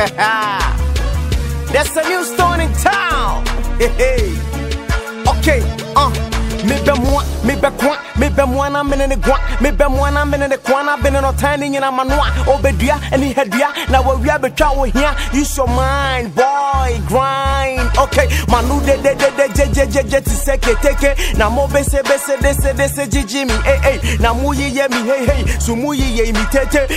There's a new stone in town. Okay, me be one, I'm in the guan, me be one, I'm in the quan, I've been in a tiny in a manua, Obedia, and he had ya. Now we have a chow here, use your mind, boy, grind. Okay, Manu de seke take, now mo bese, Jimmy, hey, now muye me, hey, sumuye ye, me tete,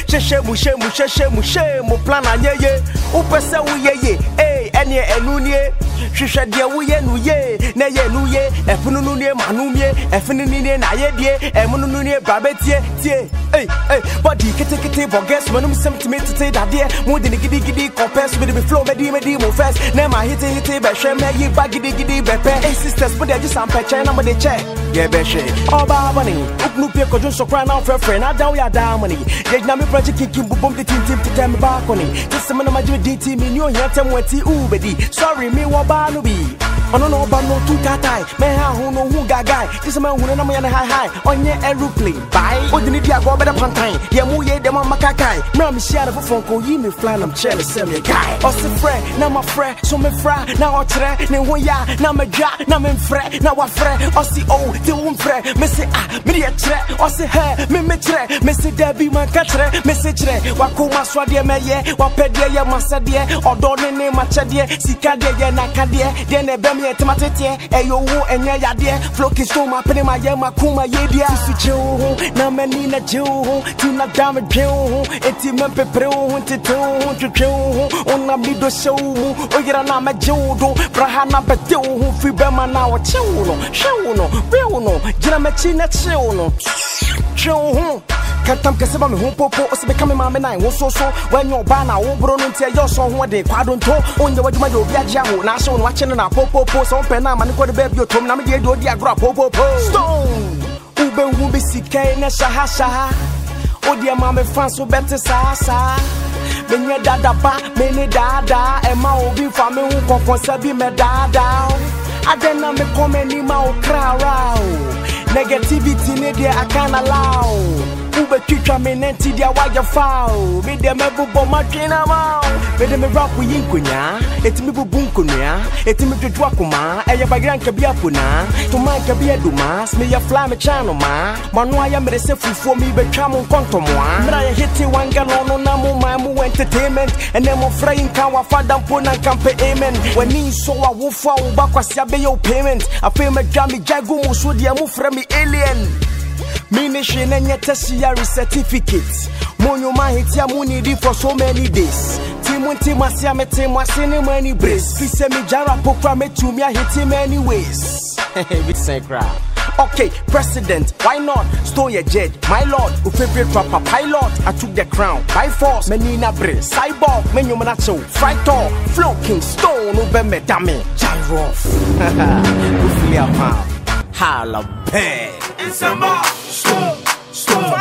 mushe, mo plana ye, upese ye, hey, and ye, enunie, shisha dia uye, nuye, na ye, nuye, efununie, manumye, efununie, na ye, emununie, babetie, hey, body, kete, bogus, when I'm sentiment to say that dear, more than giddy, compares with the flow, medi, mo fast, nema hit, beshe, me, baggy, bepe, hey, sisters, but they're just some patch, and I'm the check, yeah, beshe, oh, babani, upnupia, could so cry out for a friend, I down ya damani, they now me project kicking, boom, the team to tell me back on it, just some of my DT, me, you hear them with ubedi, sorry, me, what banubi. I don't know about no two tatai. Man, who know who got guy. This a man who know me on the high. On your aeroplane. Bye. What do you need to go better pantai? Yeah, muye, them on makakai. Now me share the phone call. You me flying, I'm chilling, send me a guy. Oh, c'est frère, now my frère. So me frère, now I try. Now when ya, now me ja, now me frère. Now I frère. Oh, see, oh, the one frère. Me say, me a try. Oh, see, hey, me try. Me say, Debbie, man, katre. Me say, try. Wakuma swadia me ye. Wapedia ya masadie. Or don't name my chadie. Sikadia ya nakadie. Then a me tomatetie eyo wo enye yade floki so ma pene ma ye makuma ye dia suche ho na mani na je ho tina dame je ho eti me pepre ho tete ho twetwe ho ona bido show mu oyira na ma je do braha na bete ho fi be ma na wo che wo no we no gira ma chi na che wo no che ho Katam kaseba me ho popo o se be kame ma me nine wo so when your ba na wo bro no ntia yo so ho de kwado nto onye wadwuma de obi agya ho na so no wache no na popo so pe na ma ne ko de baby otom na me de odi agro popo stone ube be sikai na shaha odi ma me fan so better sa me nye dada ba me ne dada e ma obi fa me hu kokon sabi me dada adena me come ni ma o kra negativity ne dia I can't allow Ube twitwa me nenti dia waya foul me dem ebubo madwena ma me dem rap wi nkonya etimi bubu nkonya etimi dwodwo akoma eye bagira nka bia pona to man ka bia dumas me ya fly me channel ma manu aya me se fufuo me betwa mo nkontomoa mra ya hiti wanga no na mo ma mo entertainment and them of frying kan wa fada pona kampe amen when ni so wa wo fa wo ba kwase abe your payment afi me dwa me jago mo so dia mo fra me alien Ministry and yet certificate. Monyo ma hitia muni for so many days. Timunti masia me temasini many brace. Fise mi jara pokra me tumi a hiti many ways. With Sankra. Okay, president, why not? Stone your judge, my lord, who favorite rapper pilot. I took the crown by force. Menina bre, cyborg, menu manacho, fighter, flow king, stone, ube me dame, gyroff. Ufili apam, hala bad. It's a march, stone.